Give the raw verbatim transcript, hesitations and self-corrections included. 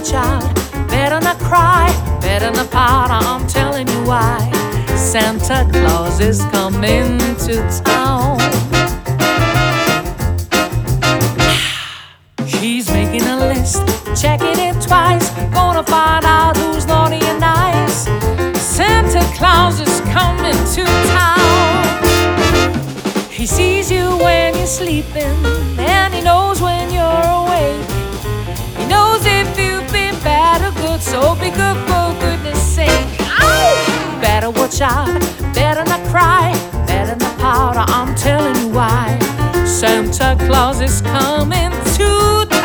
watch out, better not cry, better not pout, I'm telling you why. Santa Claus is coming to town. He's making a list, checking it twice, gonna find out who's naughty and nice. Santa Claus is coming to town. He sees you when you're sleeping, and he knows when you're awake. He knows if you've been bad or good, so be good for goodness sake. Ow! Better watch out, better not cry, better not pout, I'm telling you why. Santa Claus is coming to town.